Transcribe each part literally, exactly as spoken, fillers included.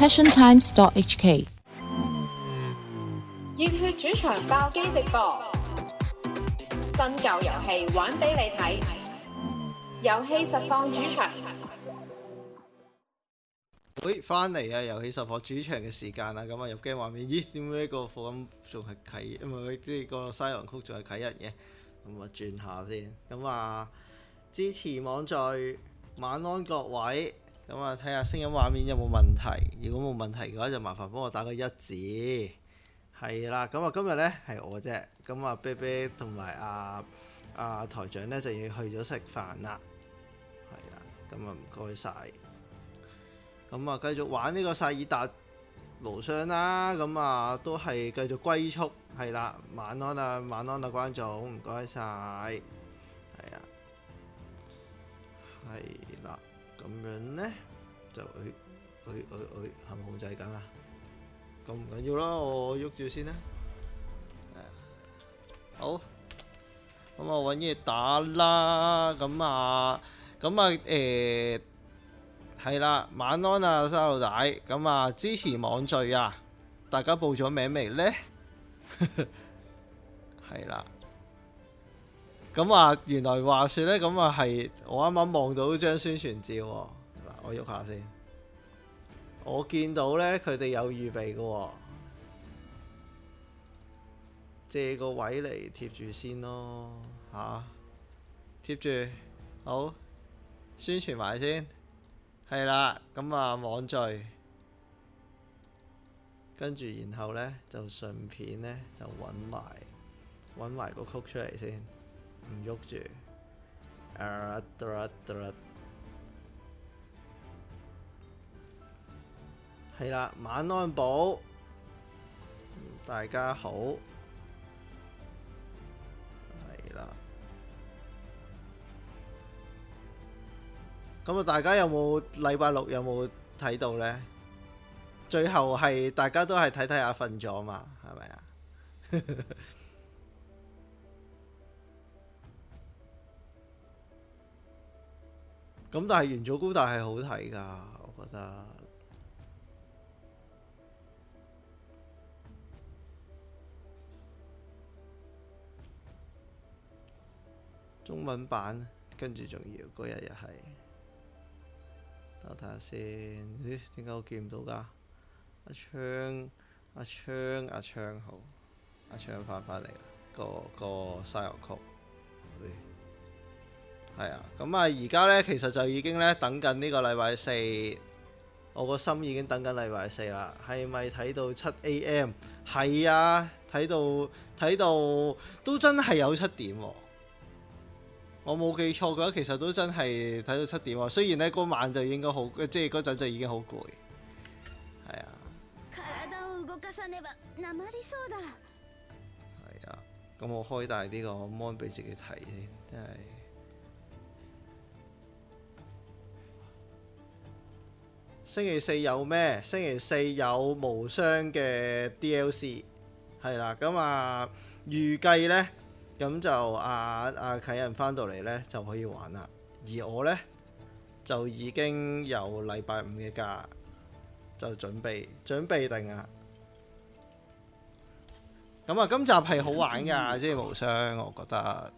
passion times dot h k。 熱血主場爆機直播，新舊遊戲玩俾你睇，遊戲實況主場。 喂，翻嚟啊！遊戲實況主場嘅時間啦，咁啊入 game 畫面，咦？點解個課金仲係啟？因為即係個西洋曲仲係啟人嘅，咁啊轉下先。咁啊支持網聚，晚安各位。咁啊睇下聲音畫面有冇問題，如果冇問題嘅話，就麻煩幫我打個一字。係啦，咁啊今日呢係我啫，咁啊啤啤同埋阿阿台長呢就要去咗食飯啦。係啦，咁啊唔該晒。咁啊，繼續玩呢個薩爾達無雙啦，咁啊都係繼續龜速，係啦，晚安啊，晚安啊，關總，唔該晒，係啊，係啦，咁樣呢，就誒誒誒誒，係咪控制緊啊？咁唔緊要啦，我喐住先啦，好，咁我揾嘢打啦，咁啊，咁啊誒。係啦，晚安啊，細路仔，咁啊支持網聚啊，大家報咗名未呢？係啦，咁啊原來話說呢，咁啊係我啱啱望到張宣傳照喎，嗱我喐下先，我見到呢，佢哋有預備嘅喎，借個位嚟貼住先咯，吓、啊，貼住，好，宣傳埋先。係啦，咁啊網聚，跟住然後呢，就順便呢，就揾埋揾埋個曲出嚟先，唔喐住。啊得啦得啦，係啦，晚安寶，大家好，係啦。咁啊！大家有冇禮拜六有冇睇到呢？最後係大家都係睇睇下瞓咗嘛，係咪啊？咁但係元祖高達係好睇㗎，我覺得。中文版跟住仲要嗰日又係。等我睇下先，咦？點解我見唔到㗎？阿昌、阿昌、阿昌好，阿昌翻返嚟啦，個個西遊曲，係啊，咁啊而家呢，其實就已經呢等緊呢個禮拜四，我個心已經等緊禮拜四啦。係咪睇到七 A M？ 係啊，睇到睇到都真係有七點喎。我冇記錯嘅話，其實都真係睇到七點喎。雖然呢嗰晚就應該好，即係嗰陣就已經好攰，係啊。係啊，咁我開大呢個 mon 俾自己睇先，真係。星期四有咩？星期四有無雙嘅 D L C， 係啦。咁啊，預計呢。咁就阿阿啟人翻到嚟呢就可以玩啦，而我呢，就已經有禮拜五嘅假，就準備準備定啊。咁啊，今集係好玩㗎，即係無雙，我覺得，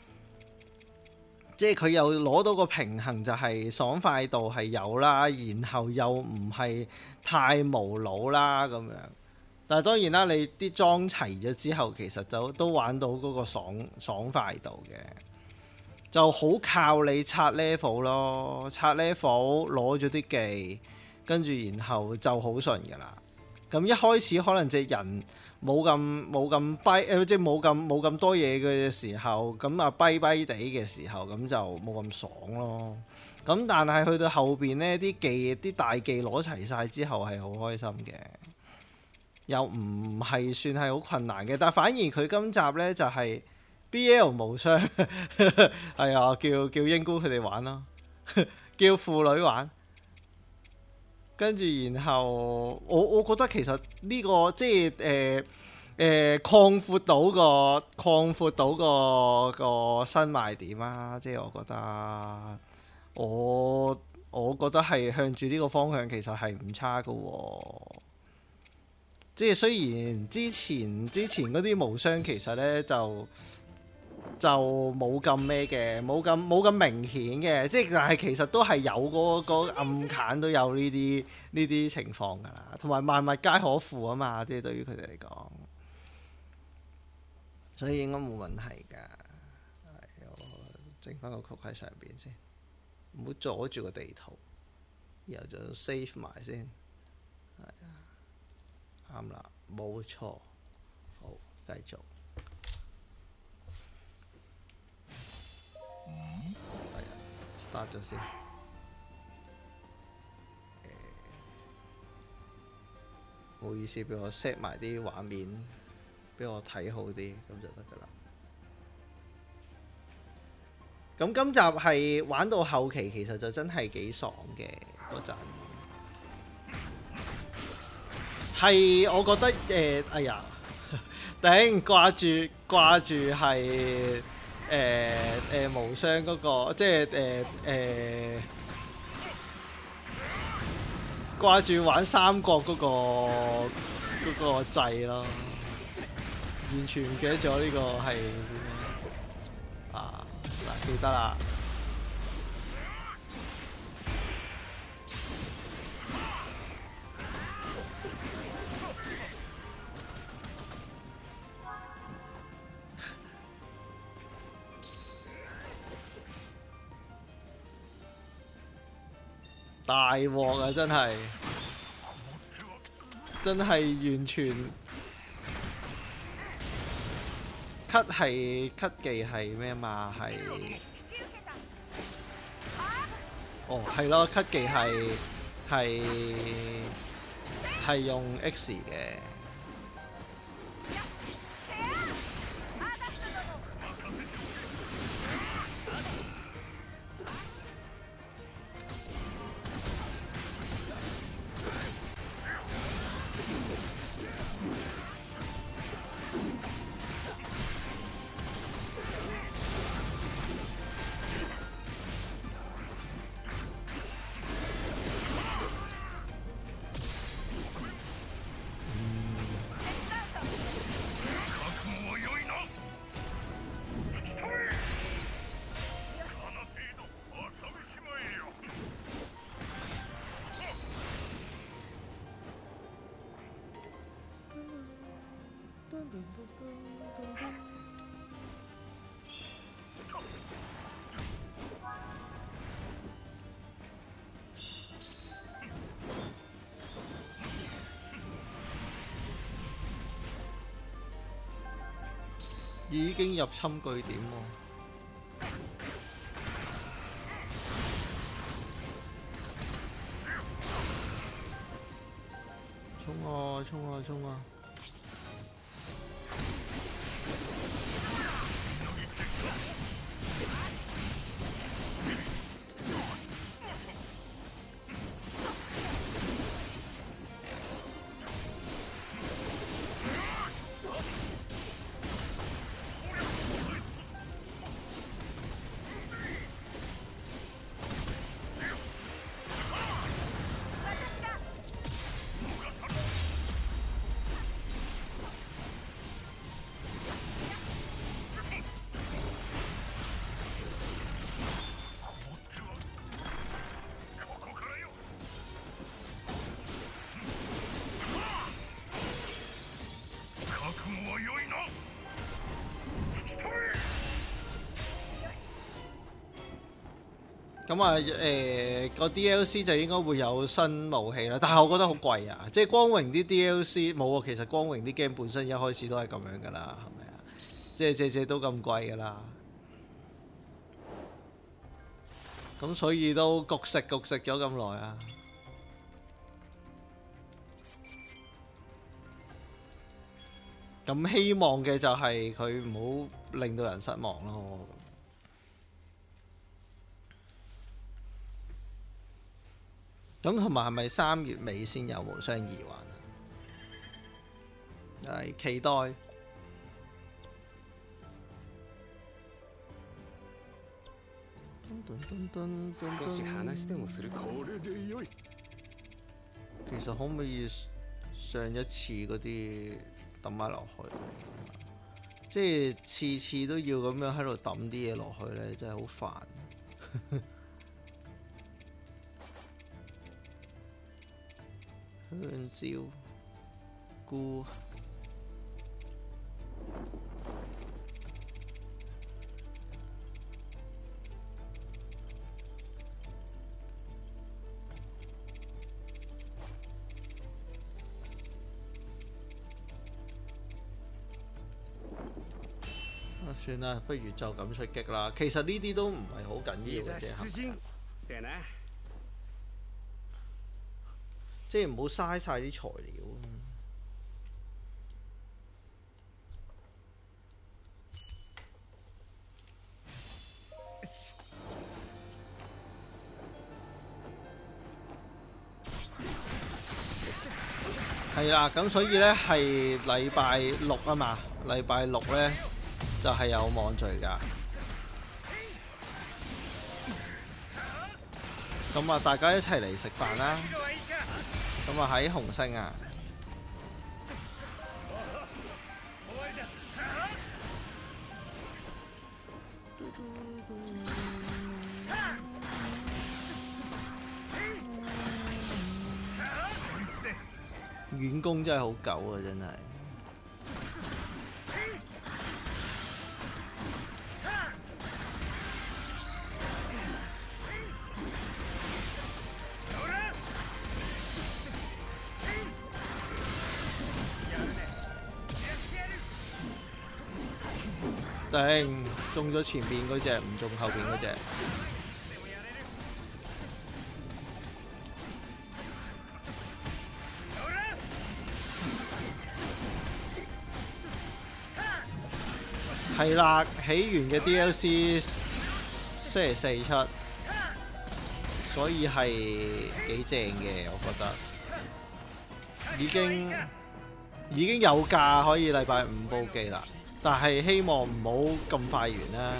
即係佢又攞到個平衡，就係爽快度係有啦，然後又唔係太無腦啦咁樣。但係當然啦，你啲裝齊咗之後，其實就都玩到嗰個爽爽快度嘅，就好靠你刷 level 咯，刷 level 攞咗啲技，跟住然後就好順㗎啦。咁一開始可能隻人冇咁冇咁跛，誒即係冇咁冇咁多嘢嘅時候，咁啊跛跛地嘅時候，咁就冇咁爽咯。咁但係去到後邊呢，啲技啲大技攞齊晒之後係好開心嘅。又唔係算係好困難嘅，但反而佢今集呢就係、是、B L 無雙，係啊，叫叫英姑佢哋玩咯，叫父女玩，跟住然後我我覺得其實呢、這個即係誒誒擴闊到個擴闊到個個新賣點啊，即係我覺得我我覺得係向住呢個方向，其實係唔差㗎喎。即係雖然之前之前嗰啲無雙其實呢就就冇咁咩嘅，冇咁冇咁明顯嘅，即係但係其實都係有嗰、嗰個暗砍都有呢啲呢啲情況㗎啦，同埋萬物皆可負啊嘛，即係對於佢哋嚟講，所以應該冇問題㗎。我整翻個曲喺上邊先，唔好阻住個地圖，然後就 save 埋先，係啊，啱啦，冇錯，好，繼續。係啊 ，start 咗先。唔好意思，俾我 set 埋啲畫面，俾我睇好啲，咁就得㗎啦。咁今集係玩到後期，其實就真係幾爽嘅嗰陣。係，我覺得誒、呃，哎呀，頂掛住掛住係誒誒無雙嗰、嗰個，即係誒誒掛住玩三國嗰、嗰個嗰、嗰個掣咯，完全唔記得咗呢個係啊！嗱，記得啦。大鑊啊！真係，真係完全 cut 係 cut 技係咩嘛？係哦，係咯 ，cut 技係係係用 X 嘅。已經入侵據點喎！衝啊！衝啊！衝啊！咁啊誒個 D L C 就應該會有新武器啦，但係我覺得好貴啊！即係光榮啲 D L C 冇啊，其實光榮啲 game 本身一開始都係咁樣噶啦，係咪啊？即係隻隻都咁貴噶啦，咁所以都焗食焗食咗咁耐啊！咁希望嘅就係佢唔好令到人失望咯。咁同埋係咪三月尾先有無雙二環啊？係期待。 少し話でもするか。 其實可唔可以上一次嗰啲抌埋落去？即係次次都要咁樣喺度抌啲嘢落去呢，真係好煩。香蕉、菇。算啦，不如就咁出擊啦。其實呢啲都唔係好緊要嘅啫，即係唔好嘥晒啲材料。係啦，咁所以呢係禮拜六啊嘛，禮拜六呢。就係有網聚㗎，咁啊大家一齊嚟食飯啦！咁啊喺紅星啊，遠攻真係好狗啊，真係。頂中咗前邊嗰隻，唔中後邊嗰隻。係啦，起源嘅 D L C 星期四出，所以係幾正嘅，我覺得。已經已經有價可以禮拜五煲機啦。但係希望唔好咁快完啦。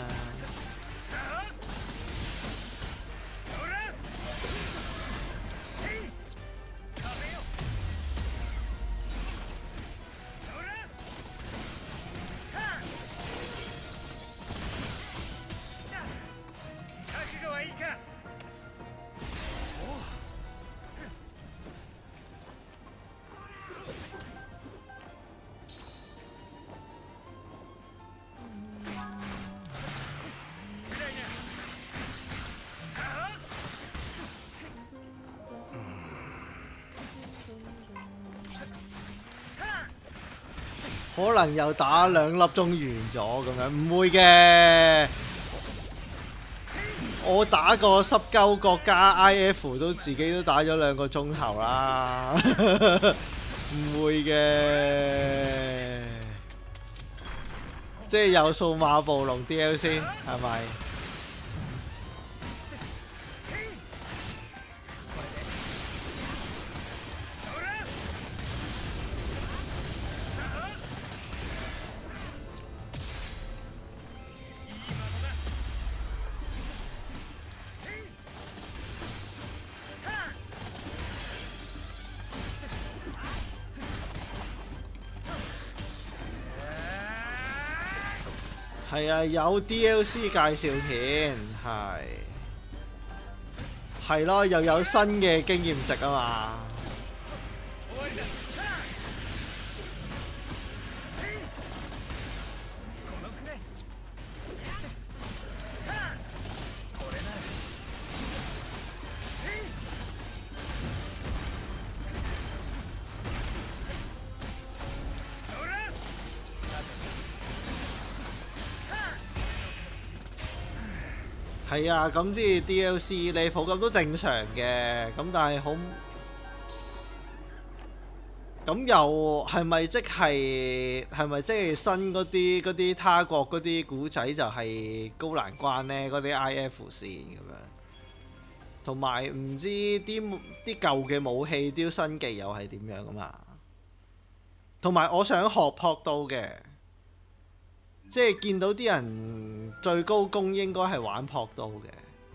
可能又打兩粒鐘完咗咁樣，唔會嘅。我打個濕鳩國家 I F 都自己都打咗兩個鐘頭啦，唔會嘅。即係有數碼暴龍 D L C 係咪？係啊，有 D L C 介紹片，係係咯，又有新嘅經驗值啊嘛。係啊，咁即係 D L C 你普及都正常嘅，咁但係好，咁又係咪即係係咪即係新嗰啲嗰啲他國嗰啲古仔就係高難關呢？嗰啲 I F 線咁樣，同埋唔知啲啲舊嘅武器啲新技又係點樣啊嘛？同埋我想學撲刀嘅。即係見到啲人最高攻應該係玩撲刀嘅，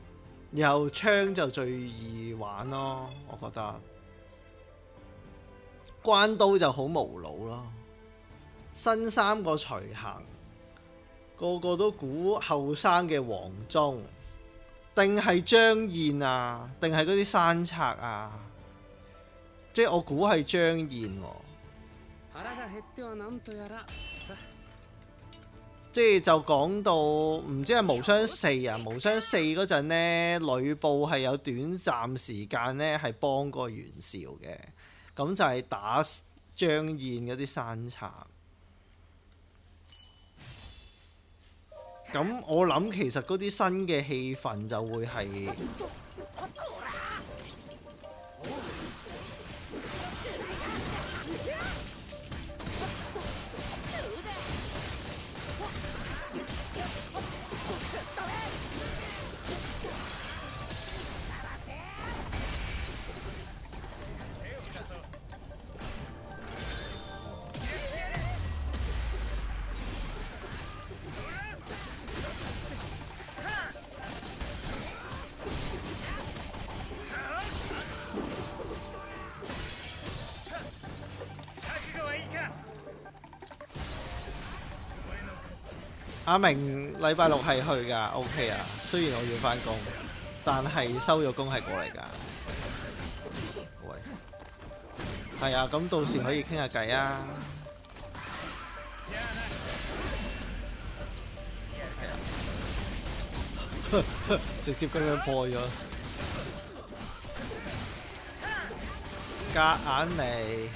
然後槍就最易玩咯，我覺得關刀就好無腦咯。新三個隨行，個個都估後生嘅黃忠，定係張燕啊，定係嗰啲山賊啊？即係我估係張燕喎。即係就講到唔知係無雙四啊，無雙四嗰陣呢，呂布係有短暫時間呢係幫過袁紹嘅，咁就係打張燕嗰啲山賊。咁我諗其實嗰啲新嘅氣氛就會係阿明禮拜六係去㗎 ，OK 啊。雖然我要返工，但係收咗工係過嚟㗎。喂，係啊，咁到時可以傾下偈啊。係啊，直接咁樣破咗，夾硬嚟。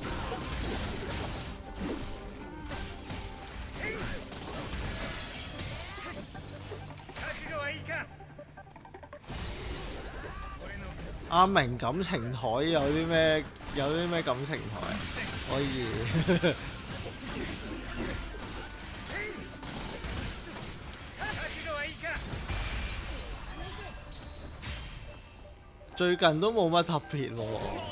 阿明感情台有啲咩？有啲咩感情台可以？最近都冇乜特別喎。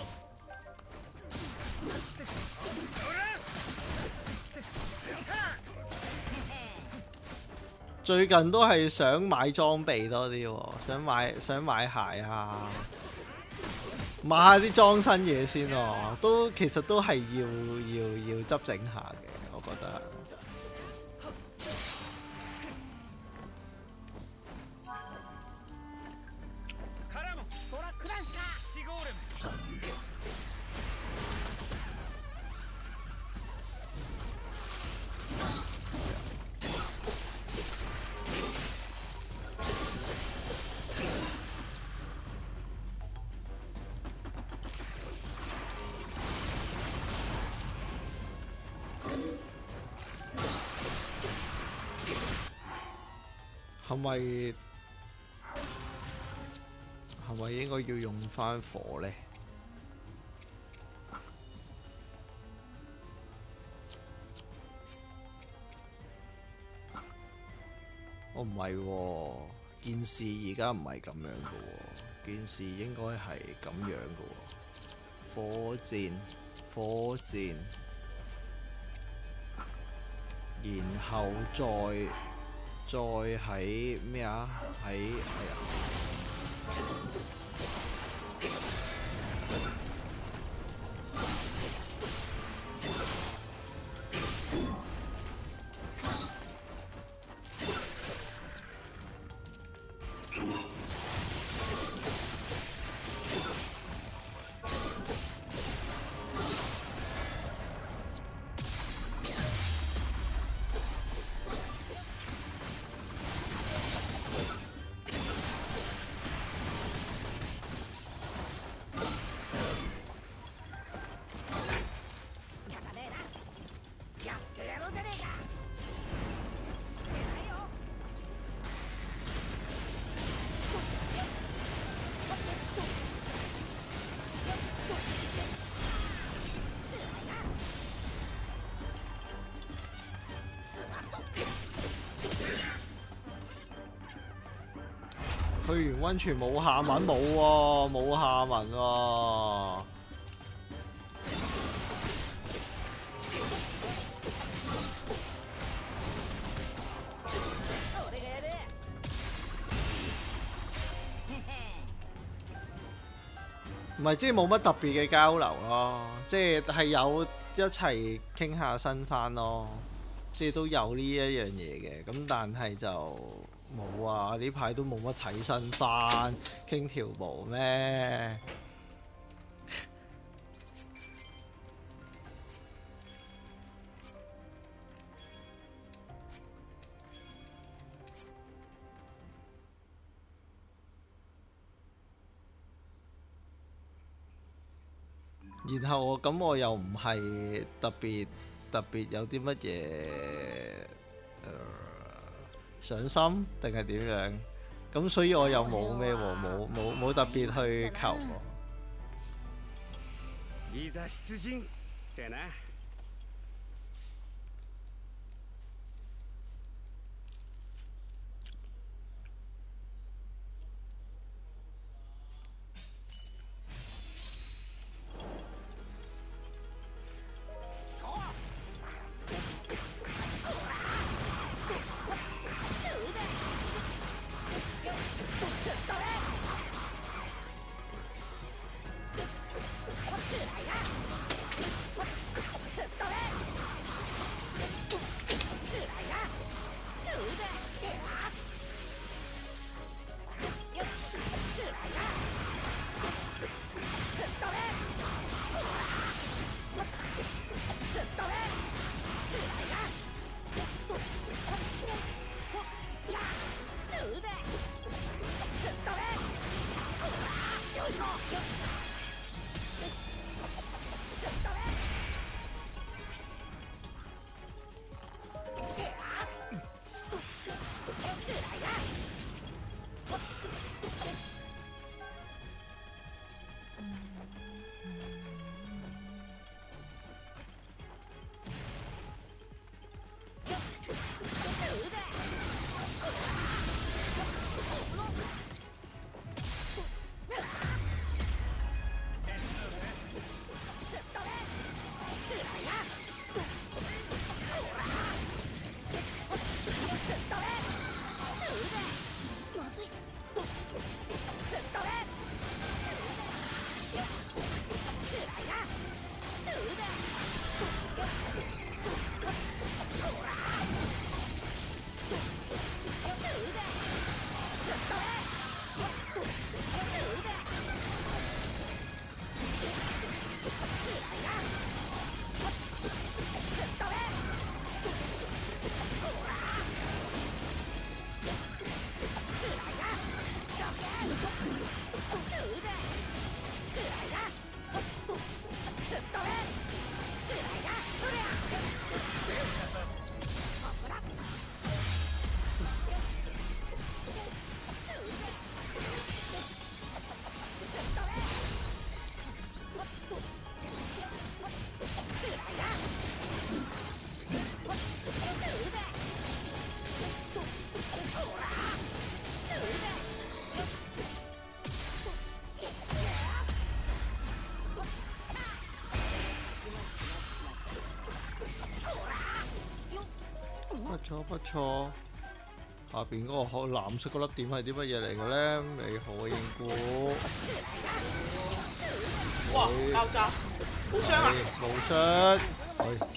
最近都係想買裝備多啲喎，想買想買鞋啊，買下啲裝身嘢先喎，都其實都係要要要執整下嘅，我覺得。係咪係咪應該要用返火呢？我唔係喎，件事而家唔係咁樣嘅喎，件事應該係咁樣嘅喎。火箭，火箭，然後再。再喺咩啊？喺係啊！去完溫泉冇下文冇喎，冇下文喎。 唔係即係冇乜特別嘅交流咯，即係係有一齊傾下新番咯，即係都有呢一樣嘢嘅。咁但係就冇啊！呢排都冇乜睇新番，傾條毛咩？然後我咁我又唔係特別特別有啲乜嘢誒上心定係點樣？咁所以我又冇咩喎，冇冇冇特別去求喎。 いざ出陣ってな。 不錯不錯，下邊嗰個藍色嗰粒點係啲乜嘢嚟嘅咧？美好嘅應股， 哇！爆炸，好傷啊！ 冇傷，係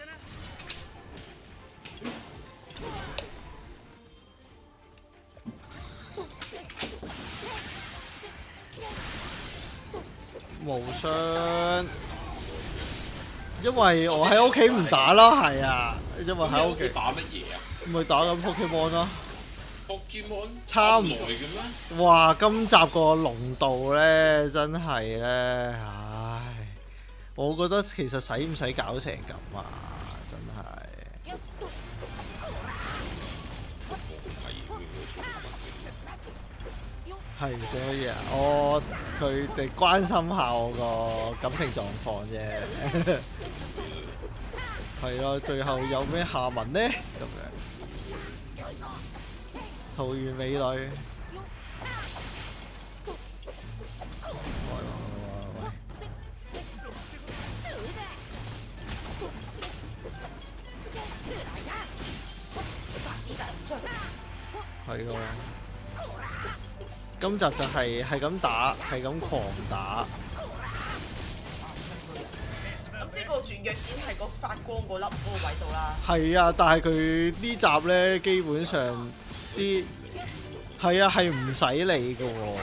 冇傷，因為我喺屋企唔打咯，係啊，因為喺屋企打乜嘢啊？ 咪打緊 Pokemon 咯。 Pokemon 差唔耐嘅咩？ 哇！今集個濃度咧，真係咧，唉！我覺得其實使唔使搞成咁啊？真係。係做乜嘢啊？我佢哋關心下我個感情狀況啫。係咯，最後有咩下文呢？咁樣。桃園美女，喂喂喂，係咯。今集就係係咁打，係咁狂打， 即係個轉弱點係個發光嗰粒嗰個位度啦。 係啊，但係佢呢集咧基本上啲係啊係唔使理嘅喎。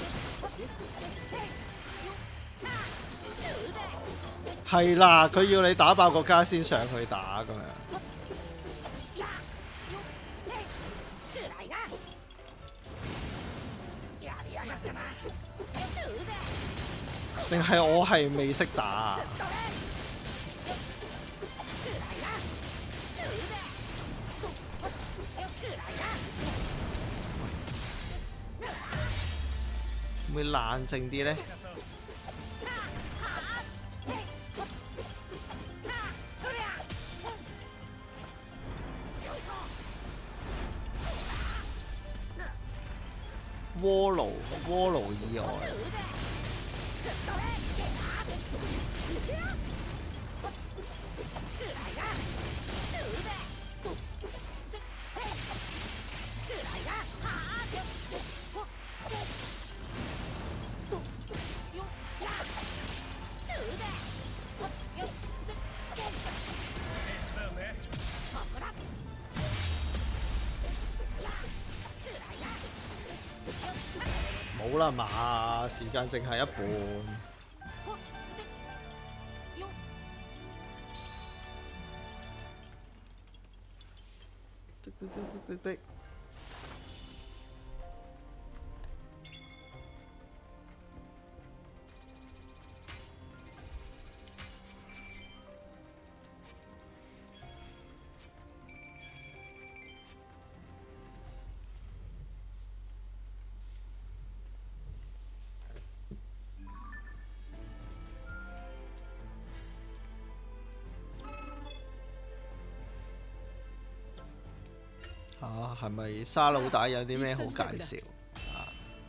係啦，佢要你打爆個家先上去打咁樣。定係我係未識打啊？會唔會冷靜啲呢？鍋爐鍋爐意外。冇啦嘛，時間淨係一半。滴滴滴滴滴滴。啊，係咪沙老大有啲咩好介紹啊？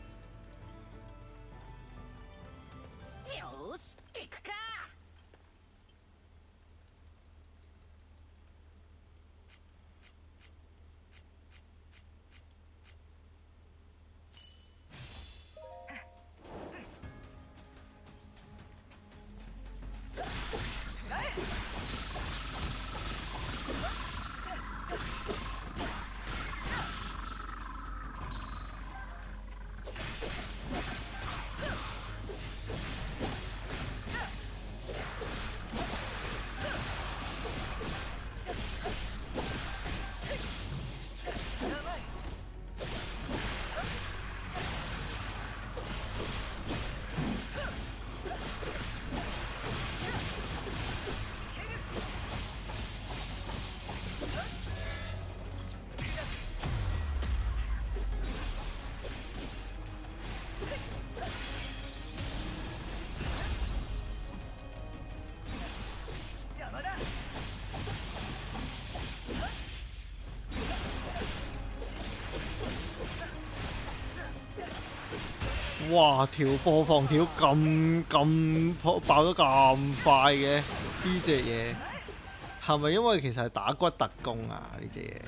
哇！條播放條咁咁爆得咁快嘅呢隻嘢，係咪因為其實係打骨特工啊？呢隻嘢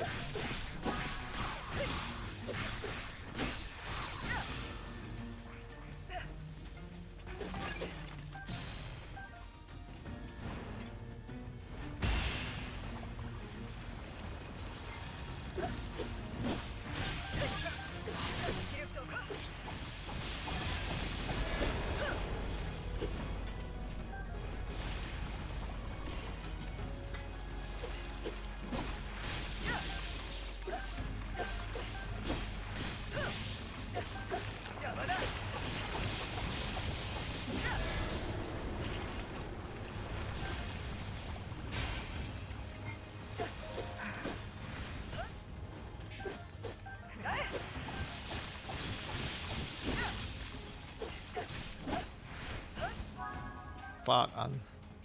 白銀。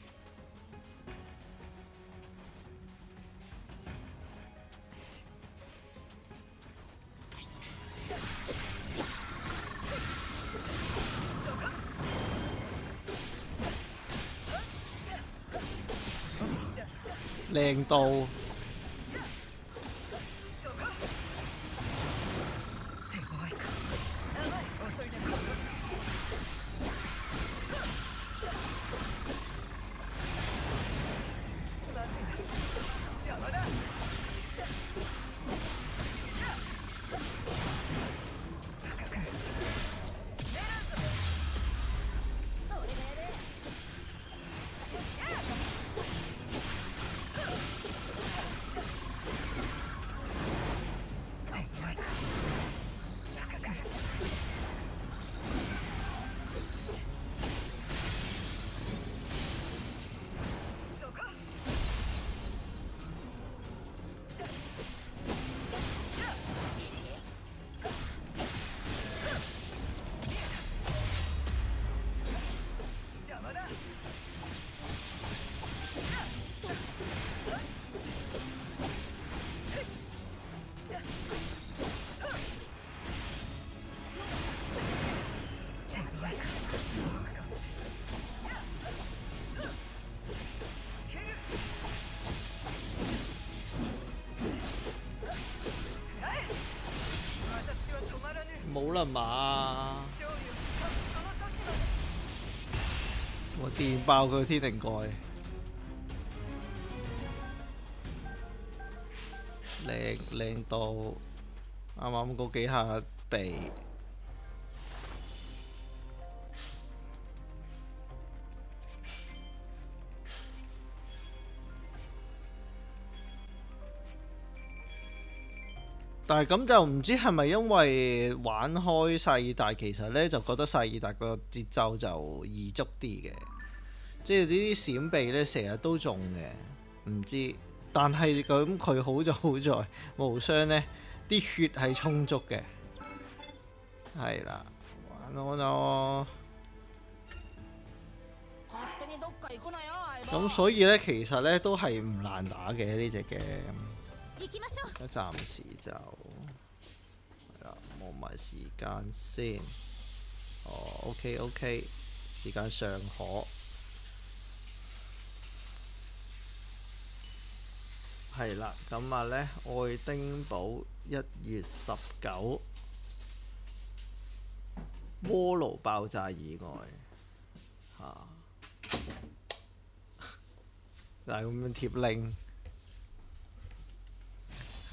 靚到冇啦嘛！我電爆佢天靈蓋，靚靚到啱啱嗰幾下避。但係咁就唔知係咪因為玩開薩爾達，其實呢就覺得薩爾達個節奏就易捉啲嘅，即係呢啲閃避呢成日都中嘅，唔知。但係咁佢好就好在無雙呢啲血係充足嘅，係啦，玩我就咁，所以呢其實呢都係唔難打嘅呢隻 game。暫時就係啦，望埋時間先。哦 ，OK OK， 時間尚可。係啦，咁啊呢，愛丁堡一月十九，鍋爐爆炸意外嚇，就係咁樣貼令。係。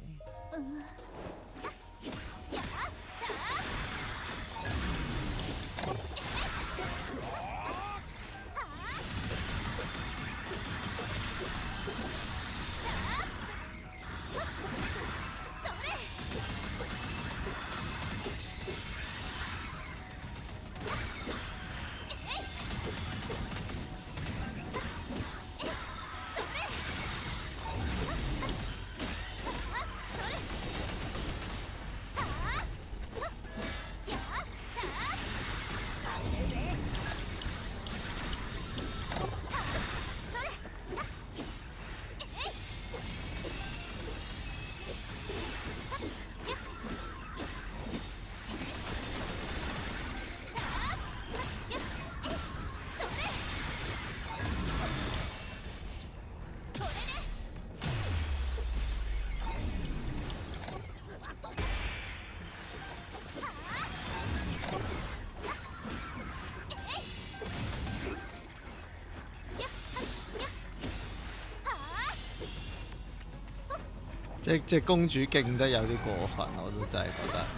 即即公主勁得有啲過分，我都真係覺得。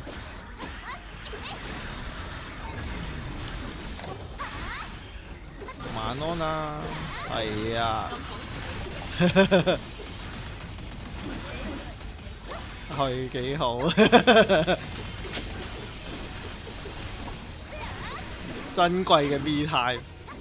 晚安啦，係啊，係幾好，珍貴嘅 me time。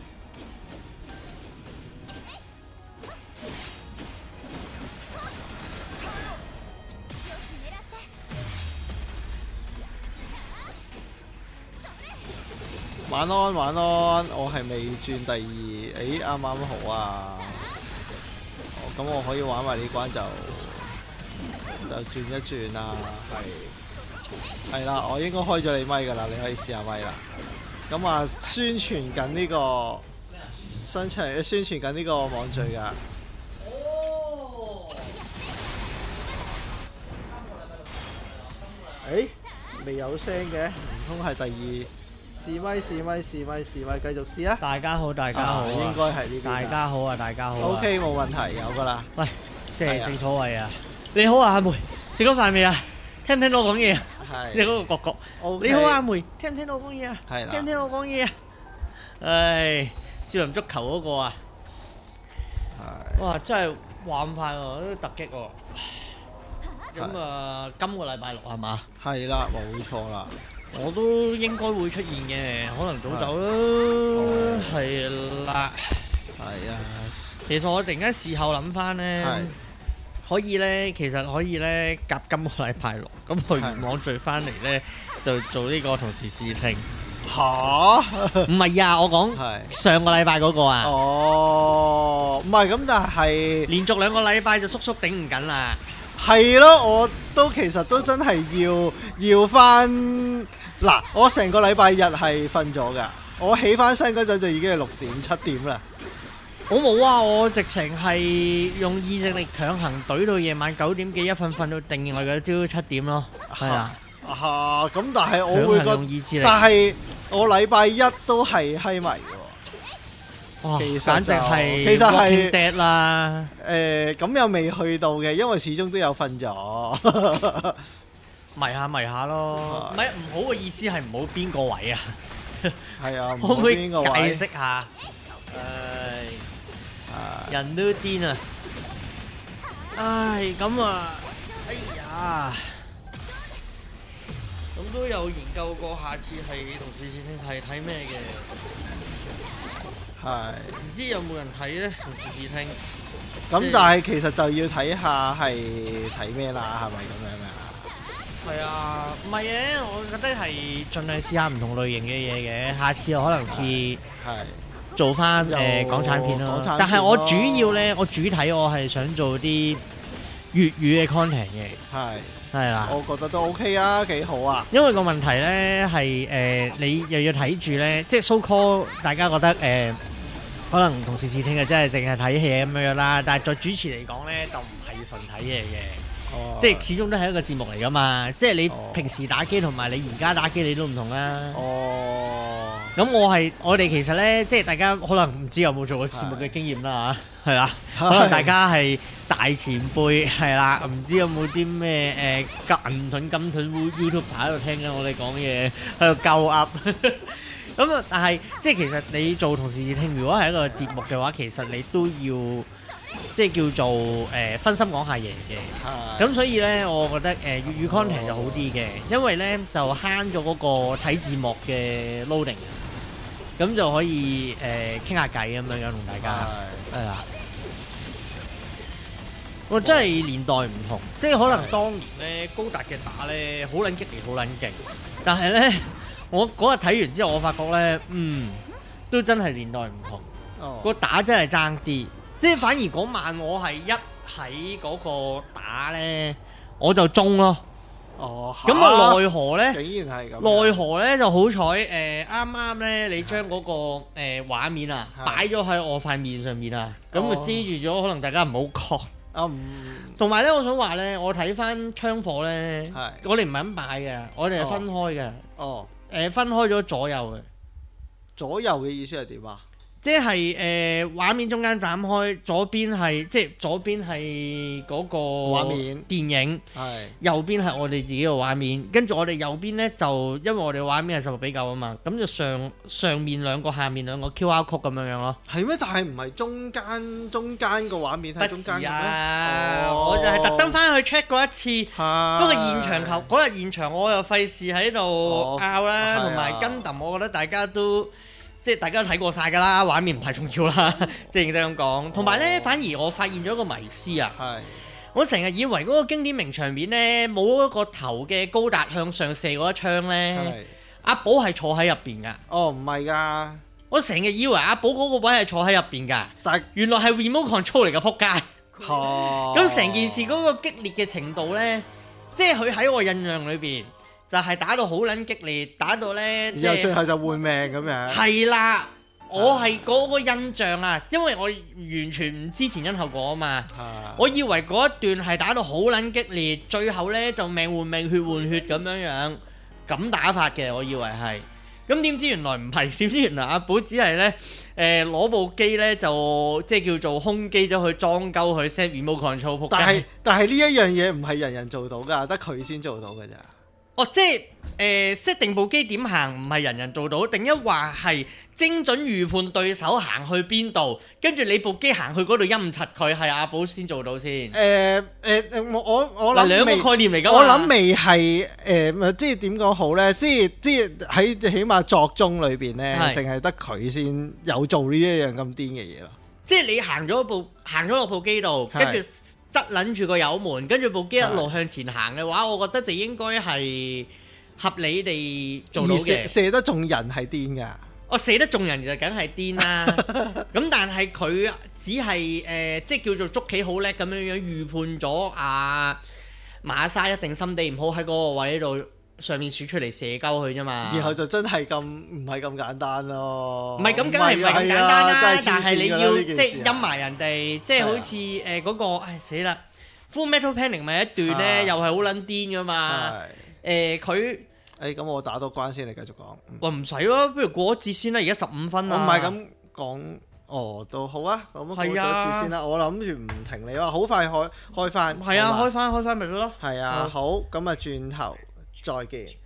晚安晚安，我係未轉第二，誒啱啱好啊！哦，咁我可以玩埋呢關就就轉一轉啦，係係啦，我應該開咗你咪㗎啦，你可以試下咪啦。咁啊，宣傳緊呢個新出，宣傳緊呢個網聚㗎。哦。誒，未有聲嘅，唔通係第二？試咪試咪試咪試咪，繼續試啊！ 大家好，大家好， 應該係呢邊。 大家好啊，大家好。 O K， 冇問題，有噶啦。 喂，即係正所謂啊！你好啊，阿梅，食咗飯未啊？聽唔聽到我講嘢啊？係。你嗰個角角。O K。你好啊，阿梅，聽唔聽到我講嘢啊？係啦。聽唔聽到我講嘢啊？唉，少林足球嗰個啊。係。哇！真係話咁快喎，都突擊喎。咁啊，今個禮拜六係嘛？係啦，冇錯啦。我都應該會出現嘅，可能早走啦，係啦，係啊。其實我突然間事後諗翻咧，可以咧，其實可以咧夾今個禮拜六，咁去完網聚翻嚟咧，就做呢個同時試聽。吓？唔係啊，我講上個禮拜嗰個啊。哦，唔係咁，但係連續兩個禮拜就叔叔頂唔緊啦。係咯，我都其實都真係要要翻。嗱，我成個禮拜日係瞓咗㗎，我起翻身嗰陣就已經係六點七點啦。我冇啊，我直情係用意志力強行懟到夜晚九點幾，一瞓瞓到定另外嘅朝七點咯。係啊， 啊，咁但係我會覺得，但係我禮拜一都係閪迷嘅喎。 哇！ 其實簡直係其實係 dead 啦。 誒，咁又未去到嘅，因為始終都有瞓咗。 迷下迷下咯，唔係唔好嘅意思係唔好邊個位啊？ 係啊， 可唔可以邊個位解釋下？唉，人都癲啊！唉，咁啊，哎呀，咁都有研究過，下次係同事試聽係睇咩嘅？ 係。 唔知有冇人睇咧？同事試聽。 咁但係其實就要睇下係睇咩啦，係咪咁樣啊？ 係啊，唔係嘅，我覺得係盡量試下唔同類型嘅嘢嘅，下次我可能試做翻誒港產片咯。但係我主要咧，我主體我係想做啲粵語嘅 content 嘅。係係啦，我覺得都 OK 啊，幾好啊。因為個問題咧係誒，你又要睇住咧，即係 so call 大家覺得誒、呃，可能同時試聽嘅，即係淨係睇戲咁樣啦。但係在主持嚟講咧，就唔係純睇嘢嘅。哦、即係始終都係一個節目嚟㗎嘛，即係你平時打機同埋你而家打機你都唔同啦。哦，咁我係我哋其實咧，即係大家可能唔知有冇做過節目嘅經驗啦嚇，係啦，可能大家係大前輩係啦，唔知有冇啲咩誒銀盾金盾 YouTube 喺度聽緊我哋講嘢，喺度鳩噏。咁啊，但係即係其實你做同事試聽，如果係一個節目嘅話，其實你都要。即係叫做誒、呃、分心講下嘢嘅，咁所以咧，我覺得誒、呃、粵語 content 就好啲嘅，因為咧就慳咗嗰個睇字幕嘅 loading，咁就可以誒傾下偈咁樣樣同大家係啊。我真係年代唔同，即係可能當年咧高達嘅打咧好撚激烈，好撚勁，但係咧我嗰日睇完之後，我發覺咧，嗯，都真係年代唔同，哦、個打真係爭啲。即係反而嗰晚我係一喺嗰個打咧，我就中咯。哦，咁啊奈何咧？竟然係咁。奈何咧就好彩誒，啱啱咧你將嗰個誒畫面啊擺咗喺我塊面上面啊，咁就遮住咗，可能大家唔好覺。啊唔。同埋咧，我想話咧，我睇翻槍火咧，我哋唔係咁擺嘅，我哋係分開嘅。哦。誒，分開咗左右嘅。左右嘅意思係點啊？即係誒畫面中間斬開，左邊係即係左邊係嗰個畫面電影，係右邊係我哋自己嘅畫面。跟住我哋右邊咧就因為我哋畫面係十六比九啊嘛，咁就上上面兩個，下面兩個 Q R code 咁樣樣咯。係咩？但係唔係中間中間個畫面係中間嘅咩？啊！哦、我就係特登翻去 check 過一次，不過現場球嗰日現場我又費事喺度拗啦，同埋跟揼，我覺得大家都。即係大家都睇過晒㗎啦，畫面唔太重要啦，即係認真咁講。同埋咧，反而我發現咗一個迷思啊！係，我成日以為嗰個經典名場面咧，冇一個頭嘅高達向上射嗰一槍咧，阿寶係坐喺入邊㗎。哦，唔係㗎，我成日以為阿寶嗰個位係坐喺入邊㗎，但係原來係 remote control 嚟嘅，撲街。哦，咁成件事嗰個激烈嘅程度咧，即係佢喺我印象裏邊。就係打到好撚激烈，打到咧，然後最後就換命咁樣。係啦，我係嗰個印象啊，因為我完全唔知前因後果啊嘛。啊我以為嗰一段係打到好撚激烈，最後咧就命換命，血換血咁樣樣，咁打法嘅，我以為係。咁點知原來唔係，點知原來阿寶只係咧誒攞部機咧就即係叫做空機咗去裝鳩去 set remote control 仆街。但係但係呢一樣嘢唔係人人做到㗎，得佢先做到㗎咋。哦，即係誒 set 定部機點行，唔係人人做到，定一話係精準預判對手行去邊度，跟住你部機行去嗰度陰柒佢，係阿寶先做到先。誒誒誒，我我我諗兩個概念嚟㗎嘛。我諗未係誒，即係點講好咧？即係即係喺起碼作中裏邊咧，淨係得佢先有做呢一樣咁癲嘅嘢咯。即係你行咗部行咗落部機度，跟住。側撚住個油門，跟住部機一路向前行嘅話，我覺得就應該係合理地做到嘅。射得中人係癲㗎，我射得中人就梗係癲啦。咁但係佢只係誒、呃，即係叫做捉棋好叻咁樣樣預判咗啊馬沙一定心地唔好喺嗰個位度上面選出嚟射鳩佢啫嘛。然後就真係咁唔係咁簡單咯。唔係咁，梗係唔係咁簡單啦。啊、但係你要即係陰埋人哋，即係好似誒嗰個唉死啦 Full Metal Panic 咪一段咧，又係好撚癲噶嘛。 誒佢誒咁我打多關先，你繼續講。 喂唔使咯，不如過咗節先啦，而家十五分啦。 我唔係咁講。哦，都好啊，咁過咗節先啦。我諗住唔停你話，好快開開翻。 係啊，開翻開翻咪得咯。 係啊，好，咁啊轉頭再見。